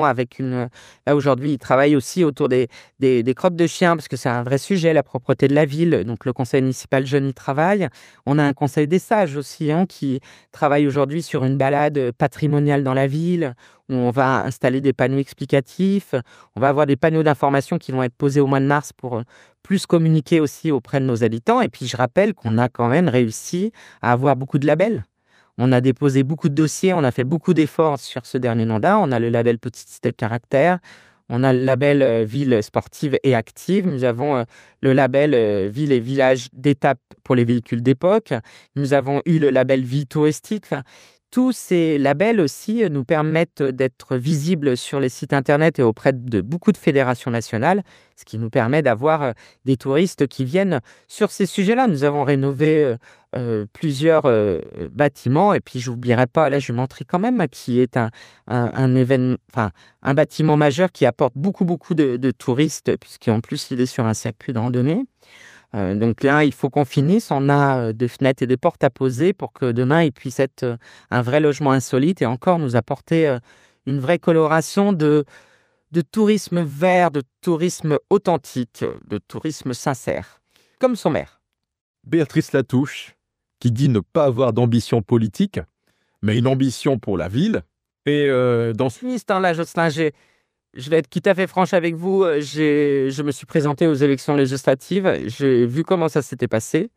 là aujourd'hui, il travaille aussi autour des crottes de chiens, parce que c'est un vrai sujet, la propreté de la ville. Donc le conseil municipal jeune y travaille. On a un conseil des sages aussi, qui travaille aujourd'hui sur une balade patrimoniale dans la ville, où on va installer des panneaux explicatifs. On va avoir des panneaux d'information qui vont être posés au mois de mars pour plus communiquer aussi auprès de nos habitants. Et puis, je rappelle qu'on a quand même réussi à avoir beaucoup de labels. On a déposé beaucoup de dossiers, on a fait beaucoup d'efforts sur ce dernier mandat. On a le label Petite Cité de Caractère, On a le label ville sportive et active. Nous avons le label ville et village d'étape pour les véhicules d'époque. Nous avons eu le label vie touristique. Enfin, tous ces labels aussi nous permettent d'être visibles sur les sites internet et auprès de beaucoup de fédérations nationales, ce qui nous permet d'avoir des touristes qui viennent sur ces sujets-là. Nous avons rénové plusieurs bâtiments, et puis j'oublierai pas la Jumenterie quand même, qui est un événement, enfin un bâtiment majeur qui apporte beaucoup de touristes, puisqu'en plus il est sur un circuit de randonnée. Donc là, il faut qu'on finisse. On a des fenêtres et des portes à poser pour que demain, il puisse être un vrai logement insolite et encore nous apporter une vraie coloration de tourisme vert, de tourisme authentique, de tourisme sincère, comme son maire. Béatrice Latouche, qui dit ne pas avoir d'ambition politique, mais une ambition pour la ville. Et dans ce Là, Jocelyn, je vais être tout à fait franche avec vous. Je me suis présenté aux élections législatives. J'ai vu comment ça s'était passé.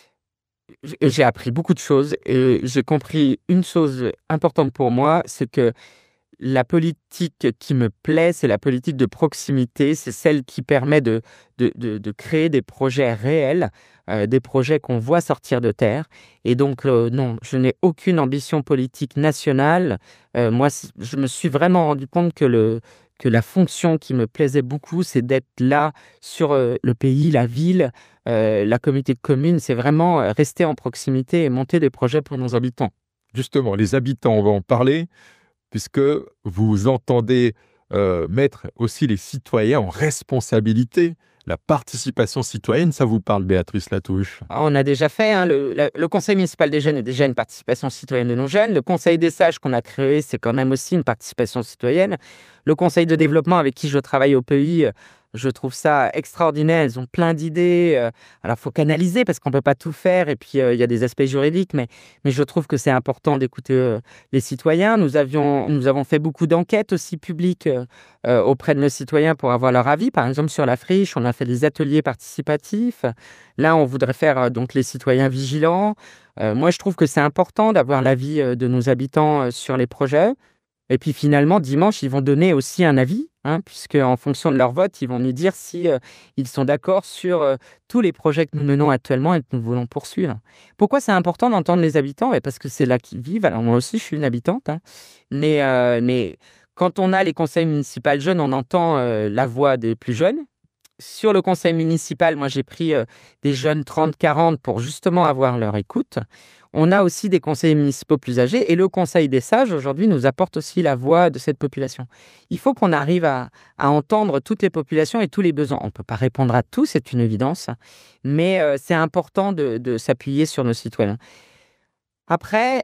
J'ai appris beaucoup de choses et j'ai compris une chose importante pour moi, c'est que la politique qui me plaît, c'est la politique de proximité. C'est celle qui permet de créer des projets réels, des projets qu'on voit sortir de terre. Et donc, non, je n'ai aucune ambition politique nationale. Moi, je me suis vraiment rendu compte que la fonction qui me plaisait beaucoup, c'est d'être là sur le pays, la ville, la communauté de communes. C'est vraiment rester en proximité et monter des projets pour nos habitants. Justement, les habitants, on va en parler, puisque vous entendez mettre aussi les citoyens en responsabilité. La participation citoyenne, ça vous parle, Béatrice Latouche? On a déjà fait, le conseil municipal des jeunes est déjà une participation citoyenne de nos jeunes. Le conseil des sages qu'on a créé, c'est quand même aussi une participation citoyenne. Le conseil de développement avec qui je travaille au pays, je trouve ça extraordinaire. Ils ont plein d'idées. Alors, il faut canaliser parce qu'on ne peut pas tout faire. Et puis, il y a des aspects juridiques. Mais je trouve que c'est important d'écouter les citoyens. Nous avons fait beaucoup d'enquêtes aussi publiques auprès de nos citoyens pour avoir leur avis. Par exemple, sur la friche, on a fait des ateliers participatifs. Là, on voudrait faire donc les citoyens vigilants. Moi, je trouve que c'est important d'avoir l'avis de nos habitants sur les projets. Et puis finalement, dimanche, ils vont donner aussi un avis, puisque en fonction de leur vote, ils vont nous dire si ils sont d'accord sur tous les projets que nous menons actuellement et que nous voulons poursuivre. Pourquoi c'est important d'entendre les habitants? Parce que c'est là qu'ils vivent. Alors moi aussi, je suis une habitante. Mais quand on a les conseils municipaux jeunes, on entend la voix des plus jeunes. Sur le conseil municipal, moi, j'ai pris des jeunes 30-40 pour justement avoir leur écoute. On a aussi des conseillers municipaux plus âgés et le conseil des sages, aujourd'hui, nous apporte aussi la voix de cette population. Il faut qu'on arrive à entendre toutes les populations et tous les besoins. On ne peut pas répondre à tout, c'est une évidence, mais c'est important de s'appuyer sur nos citoyens. Après,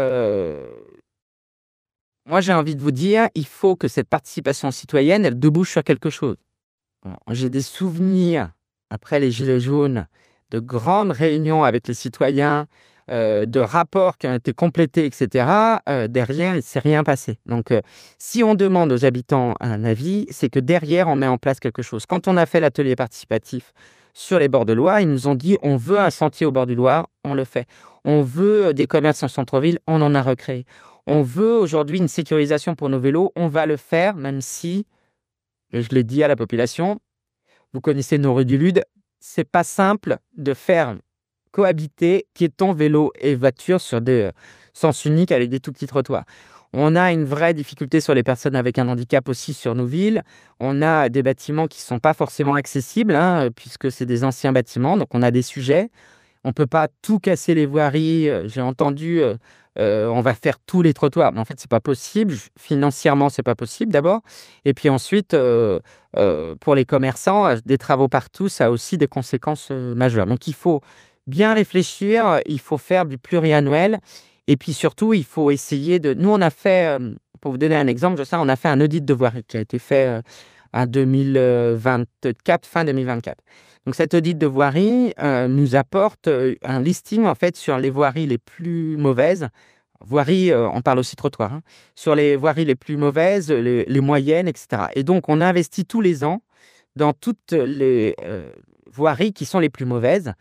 moi, j'ai envie de vous dire, il faut que cette participation citoyenne, elle débouche sur quelque chose. J'ai des souvenirs, après les Gilets jaunes, de grandes réunions avec les citoyens, de rapports qui ont été complétés, etc. Derrière, il ne s'est rien passé. Donc, si on demande aux habitants un avis, c'est que derrière, on met en place quelque chose. Quand on a fait l'atelier participatif sur les bords de Loire, ils nous ont dit on veut un sentier au bord du Loire, on le fait. On veut des commerces en centre-ville, on en a recréé. On veut aujourd'hui une sécurisation pour nos vélos, on va le faire, même si, je l'ai dit à la population, vous connaissez nos rues du Lude, c'est pas simple de faire cohabiter piétons, vélos et voitures sur des sens uniques avec des tout petits trottoirs. On a une vraie difficulté sur les personnes avec un handicap aussi sur nos villes. On a des bâtiments qui ne sont pas forcément accessibles, puisque c'est des anciens bâtiments, donc on a des sujets. On ne peut pas tout casser les voiries. J'ai entendu, on va faire tous les trottoirs. Mais en fait, ce n'est pas possible. Financièrement, ce n'est pas possible d'abord. Et puis ensuite, pour les commerçants, des travaux partout, ça a aussi des conséquences majeures. Donc, il faut bien réfléchir. Il faut faire du pluriannuel. Et puis surtout, il faut essayer de... Nous, on a fait, pour vous donner un exemple, on a fait un audit de voirie qui a été fait en 2024, fin 2024. Donc, cet audit de voirie nous apporte un listing, en fait, sur les voiries les plus mauvaises. Voiries, on parle aussi trottoir, sur les voiries les plus mauvaises, les moyennes, etc. Et donc, on investit tous les ans dans toutes les voiries qui sont les plus mauvaises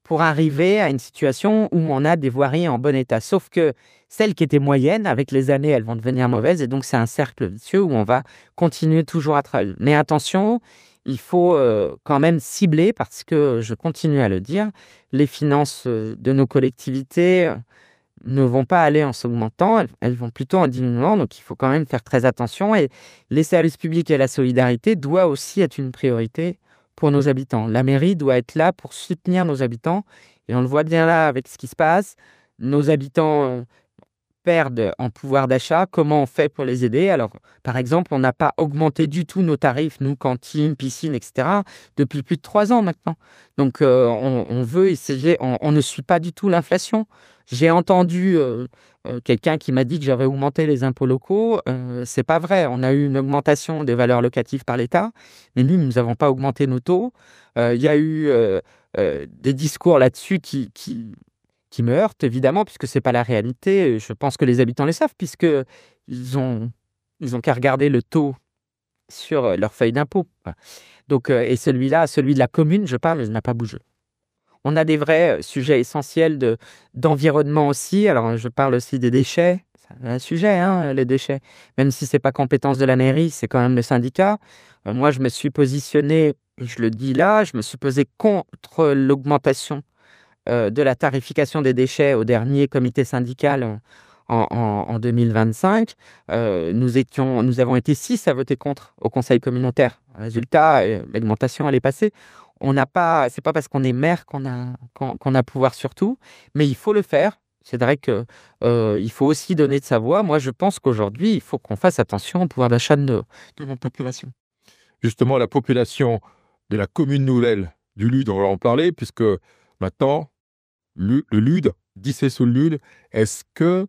pour arriver à une situation où on a des voiries en bon état. Sauf que celles qui étaient moyennes, avec les années, elles vont devenir mauvaises. Et donc, c'est un cercle vicieux où on va continuer toujours à travailler. Mais attention, il faut quand même cibler, parce que, je continue à le dire, les finances de nos collectivités ne vont pas aller en s'augmentant, elles vont plutôt en diminuant. Donc, il faut quand même faire très attention. Et les services publics et la solidarité doivent aussi être une priorité pour nos habitants. La mairie doit être là pour soutenir nos habitants. Et on le voit bien là avec ce qui se passe. Nos habitants perdent en pouvoir d'achat. Comment on fait pour les aider? Alors, par exemple, on n'a pas augmenté du tout nos tarifs, nous, cantines, piscines, etc., depuis plus de 3 ans maintenant. Donc, on veut essayer, on ne suit pas du tout l'inflation. J'ai entendu quelqu'un qui m'a dit que j'avais augmenté les impôts locaux. C'est pas vrai. On a eu une augmentation des valeurs locatives par l'État, mais nous n'avons pas augmenté nos taux. Il y a eu des discours là-dessus qui me heurtent, évidemment, puisque c'est pas la réalité. Je pense que les habitants le savent, puisque ils ont qu'à regarder le taux sur leur feuille d'impôt. Donc, et celui-là, celui de la commune, je parle, il n'a pas bougé. On a des vrais sujets essentiels d'environnement aussi. Alors, je parle aussi des déchets. C'est un sujet, hein, les déchets. Même si c'est pas compétence de la mairie, c'est quand même le syndicat. Moi, je me suis positionné, et je le dis là, je me suis posé contre l'augmentation de la tarification des déchets au dernier comité syndical en 2025. Nous avons été 6 à voter contre au conseil communautaire. Résultat, l'augmentation, elle est passée. C'est pas parce qu'on est maire qu'on a pouvoir sur tout, mais il faut le faire. C'est vrai que il faut aussi donner de sa voix. Moi, je pense qu'aujourd'hui, il faut qu'on fasse attention au pouvoir d'achat de notre population. Justement, la population de la commune nouvelle du Lude, on va en parler, puisque maintenant, le Lude, Dissay-sous-le-Lude, est-ce que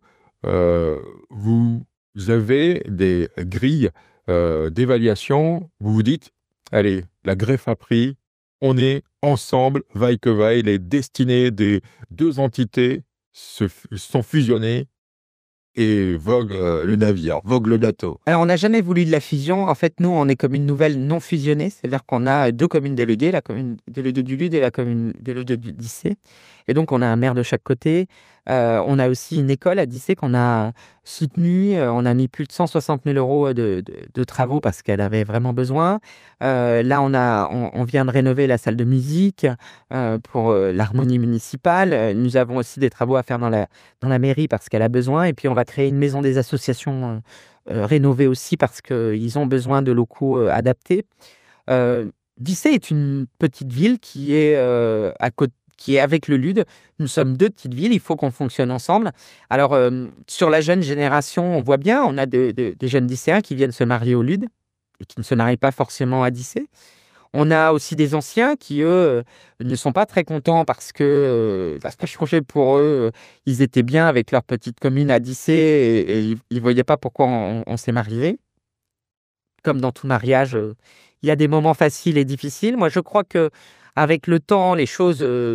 vous avez des grilles d'évaluation? Vous vous dites, allez, la greffe a pris, on est ensemble, vaille que vaille, les destinées des deux entités sont fusionnées et vogue le navire, vogue le bateau. Alors, on n'a jamais voulu de la fusion. En fait, nous, on est commune nouvelle non fusionnée. C'est-à-dire qu'on a 2 communes déléguées, la commune déléguée du Lude et la commune déléguée du Dissay. Et donc, on a un maire de chaque côté. On a aussi une école à Dissay qu'on a soutenue. On a mis plus de 160 000 € de travaux parce qu'elle avait vraiment besoin. Là, on vient de rénover la salle de musique pour l'harmonie municipale. Nous avons aussi des travaux à faire dans la mairie parce qu'elle a besoin. Et puis, on va créer une maison des associations rénovée aussi parce qu'ils ont besoin de locaux adaptés. Dissay est une petite ville qui est qui est avec le Lude. Nous sommes 2 petites villes, il faut qu'on fonctionne ensemble. Alors, sur la jeune génération, on voit bien, on a des jeunes Dissayens qui viennent se marier au Lude et qui ne se marient pas forcément à Dissay. On a aussi des anciens qui, eux, ne sont pas très contents parce que pour eux, ils étaient bien avec leur petite commune à Dissay et ils ne voyaient pas pourquoi on s'est mariés. Comme dans tout mariage, il y a des moments faciles et difficiles. Moi, je crois que avec le temps, les choses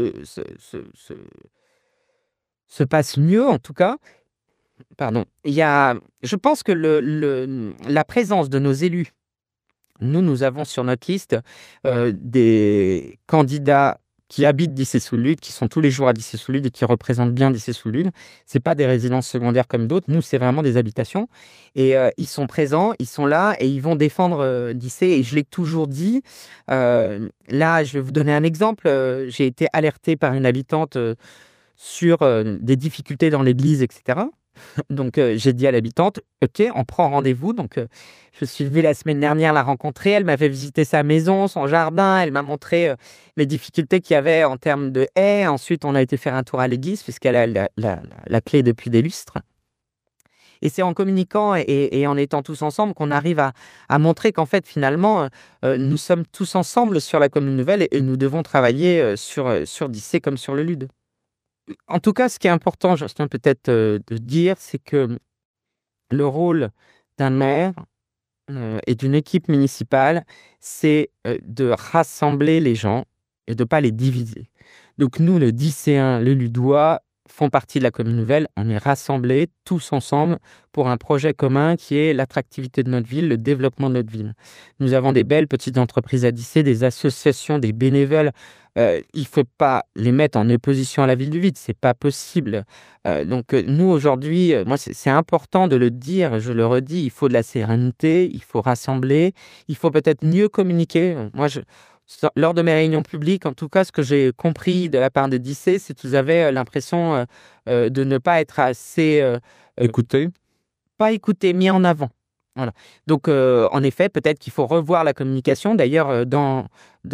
se passent mieux, en tout cas. Pardon. Je pense que la présence de nos élus, nous avons sur notre liste des candidats qui habitent Dissay-sous-le-Lude, qui sont tous les jours à Dissay-sous-le-Lude et qui représentent bien Dissay-sous-le-Lude. C'est pas des résidences secondaires comme d'autres. Nous, c'est vraiment des habitations. Et ils sont présents, ils sont là et ils vont défendre Dissay. Et je l'ai toujours dit. Là, je vais vous donner un exemple. J'ai été alertée par une habitante sur des difficultés dans l'église, etc. Donc, j'ai dit à l'habitante, OK, on prend rendez-vous. Donc, je suis venue la semaine dernière la rencontrer. Elle m'avait visité sa maison, son jardin. Elle m'a montré les difficultés qu'il y avait en termes de haies. Ensuite, on a été faire un tour à l'église puisqu'elle a la clé depuis des lustres. Et c'est en communiquant et en étant tous ensemble qu'on arrive à montrer qu'en fait, finalement, nous sommes tous ensemble sur la commune nouvelle et nous devons travailler sur Dissay comme sur le Lude. En tout cas, ce qui est important, Justin, peut-être de dire, c'est que le rôle d'un maire et d'une équipe municipale, c'est de rassembler les gens et de ne pas les diviser. Donc nous, le Dissayens, le Ludois, font partie de la commune nouvelle, on est rassemblés tous ensemble pour un projet commun qui est l'attractivité de notre ville, le développement de notre ville. Nous avons des belles petites entreprises à Dissé, des associations, des bénévoles. Il faut pas les mettre en opposition à la ville du vide, c'est pas possible. Donc nous aujourd'hui, moi c'est important de le dire, je le redis, il faut de la sérénité, il faut rassembler, il faut peut-être mieux communiquer. Lors de mes réunions publiques, en tout cas, ce que j'ai compris de la part de Dissé, c'est que vous avez l'impression de ne pas être assez Écoutez, pas écouté, mis en avant. Voilà. Donc, en effet, peut-être qu'il faut revoir la communication. D'ailleurs, dans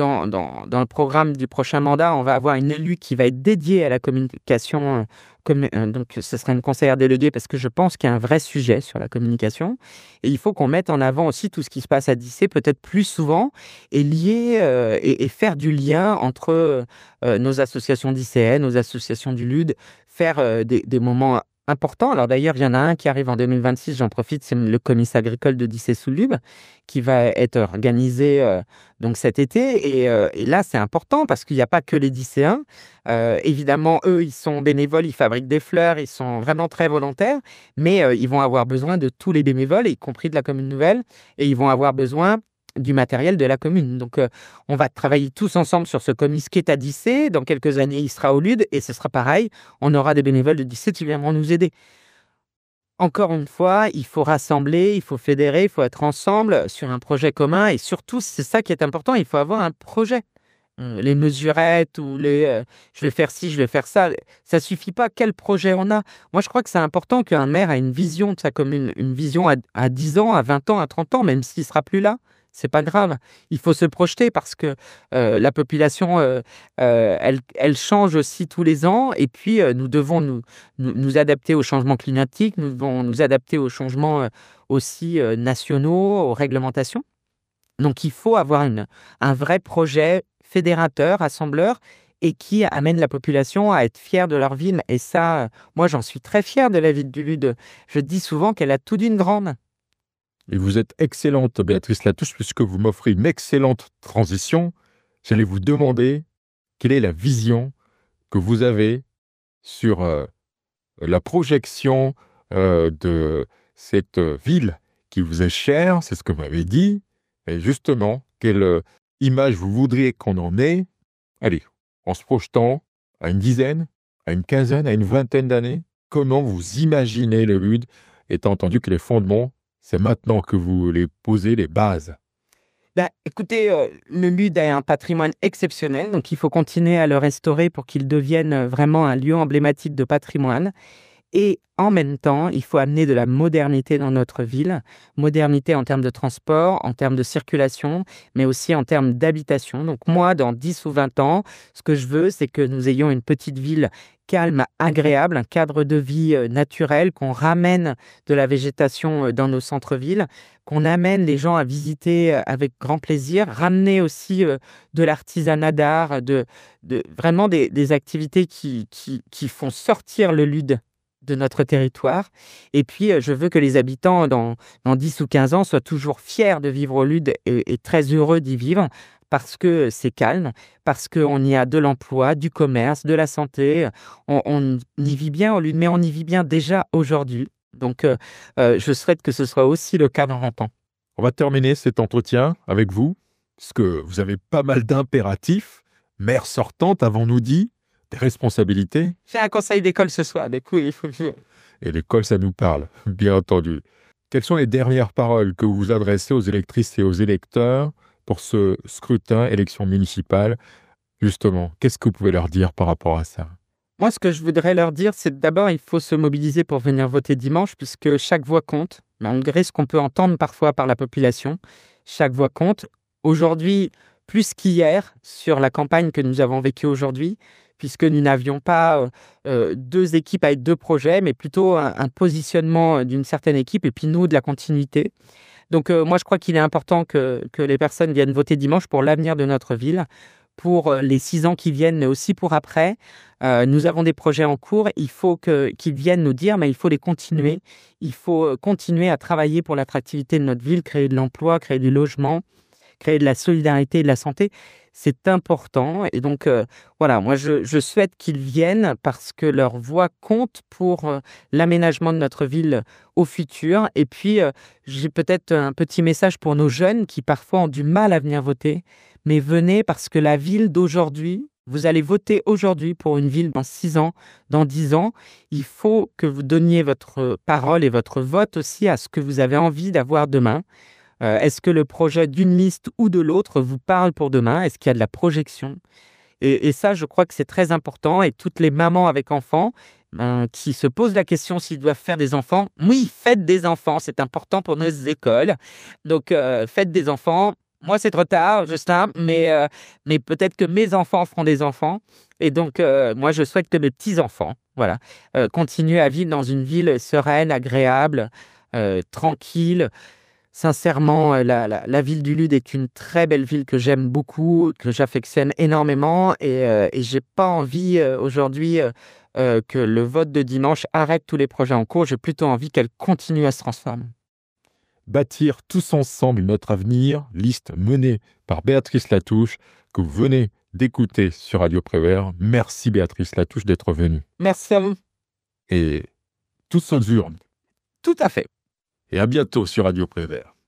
le programme du prochain mandat, on va avoir une élue qui va être dédiée à la communication. Donc, ce sera une conseillère déléguée parce que je pense qu'il y a un vrai sujet sur la communication. Et il faut qu'on mette en avant aussi tout ce qui se passe à Dissé, peut-être plus souvent, et et faire du lien entre nos associations dicéennes, nos associations du LUD, faire des moments important. Alors d'ailleurs, il y en a un qui arrive en 2026, j'en profite, c'est le comice agricole de Dissé-sous-Lube qui va être organisé donc cet été. Et là, c'est important parce qu'il n'y a pas que les Dicéens. Évidemment, eux, ils sont bénévoles, ils fabriquent des fleurs, ils sont vraiment très volontaires, mais ils vont avoir besoin de tous les bénévoles, y compris de la commune nouvelle, et ils vont avoir besoin du matériel de la commune. Donc, on va travailler tous ensemble sur ce comice qui est à Dissé. Dans quelques années, il sera au LUD et ce sera pareil. On aura des bénévoles de Dissé qui viendront nous aider. Encore une fois, il faut rassembler, il faut fédérer, il faut être ensemble sur un projet commun. Et surtout, c'est ça qui est important, il faut avoir un projet. Les mesurettes ou je vais faire ci, je vais faire ça, ça suffit pas. Quel projet on a? Moi, je crois que c'est important qu'un maire ait une vision de sa commune, une vision à 10 ans, à 20 ans, à 30 ans, même s'il sera plus là. C'est pas grave. Il faut se projeter parce que la population, elle change aussi tous les ans. Et puis, nous devons nous adapter aux changements climatiques. Nous devons nous adapter aux changements aussi nationaux, aux réglementations. Donc, il faut avoir un vrai projet fédérateur, rassembleur, et qui amène la population à être fière de leur ville. Et ça, moi, j'en suis très fier de la ville du Lude. Je dis souvent qu'elle a tout d'une grande. et vous êtes excellente, Béatrice Latouche, puisque vous m'offrez une excellente transition. J'allais vous demander quelle est la vision que vous avez sur la projection de cette ville qui vous est chère, c'est ce que vous m'avez dit. Et justement, quelle image vous voudriez qu'on en ait, allez, en se projetant à une dizaine, à une quinzaine, à une vingtaine d'années, comment vous imaginez le LUD, étant entendu que les fondements, c'est maintenant que vous les posez, les bases. Écoutez, le LUD a un patrimoine exceptionnel, donc il faut continuer à le restaurer pour qu'il devienne vraiment un lieu emblématique de patrimoine. Et en même temps, il faut amener de la modernité dans notre ville. Modernité en termes de transport, en termes de circulation, mais aussi en termes d'habitation. Donc moi, dans 10 ou 20 ans, ce que je veux, c'est que nous ayons une petite ville calme, agréable, un cadre de vie naturel, qu'on ramène de la végétation dans nos centres-villes, qu'on amène les gens à visiter avec grand plaisir, ramener aussi de l'artisanat d'art, vraiment des activités qui font sortir le LUD de notre territoire. Et puis, je veux que les habitants, dans 10 ou 15 ans, soient toujours fiers de vivre au LUD et très heureux d'y vivre parce que c'est calme, parce qu'on y a de l'emploi, du commerce, de la santé. On y vit bien au LUD, mais on y vit bien déjà aujourd'hui. Donc, je souhaite que ce soit aussi le cas dans 20 ans. On va terminer cet entretien avec vous, parce que vous avez pas mal d'impératifs. Maire sortante, avons-nous dit, des responsabilités. J'ai un conseil d'école ce soir, du coup, il faut... Et l'école, ça nous parle, bien entendu. Quelles sont les dernières paroles que vous adressez aux électrices et aux électeurs pour ce scrutin, élection municipale? Justement, qu'est-ce que vous pouvez leur dire par rapport à ça? Moi, ce que je voudrais leur dire, c'est d'abord, il faut se mobiliser pour venir voter dimanche, puisque chaque voix compte, malgré ce qu'on peut entendre parfois par la population. Chaque voix compte. Aujourd'hui, plus qu'hier, sur la campagne que nous avons vécue aujourd'hui, puisque nous n'avions pas deux équipes avec deux projets, mais plutôt un positionnement d'une certaine équipe, et puis nous, de la continuité. Donc moi, je crois qu'il est important que les personnes viennent voter dimanche pour l'avenir de notre ville, pour les 6 ans qui viennent, mais aussi pour après. Nous avons des projets en cours, il faut qu'ils viennent nous dire, mais il faut les continuer. Il faut continuer à travailler pour l'attractivité de notre ville, créer de l'emploi, créer du logement, créer de la solidarité et de la santé, c'est important. Et donc, voilà, moi, je souhaite qu'ils viennent parce que leur voix compte pour l'aménagement de notre ville au futur. Et puis, j'ai peut-être un petit message pour nos jeunes qui parfois ont du mal à venir voter. Mais venez parce que la ville d'aujourd'hui, vous allez voter aujourd'hui pour une ville dans 6 ans, dans 10 ans. Il faut que vous donniez votre parole et votre vote aussi à ce que vous avez envie d'avoir demain. Est-ce que le projet d'une liste ou de l'autre vous parle pour demain? Est-ce qu'il y a de la projection? Et ça, je crois que c'est très important. Et toutes les mamans avec enfants qui se posent la question s'ils doivent faire des enfants, oui, faites des enfants, c'est important pour nos écoles. Donc, faites des enfants. Moi, c'est trop tard, Justin, mais peut-être que mes enfants feront des enfants. Et donc, moi, je souhaite que mes petits-enfants, voilà, continuent à vivre dans une ville sereine, agréable, tranquille. Sincèrement, la ville du Lude est une très belle ville que j'aime beaucoup, que j'affectionne énormément. Et j'ai pas envie aujourd'hui que le vote de dimanche arrête tous les projets en cours. J'ai plutôt envie qu'elle continue à se transformer. Bâtir tous ensemble notre avenir, liste menée par Béatrice Latouche, que vous venez d'écouter sur Radio Prévert. Merci Béatrice Latouche d'être venue. Merci à vous. Et tous aux urnes. Tout à fait. Et à bientôt sur Radio Prévert.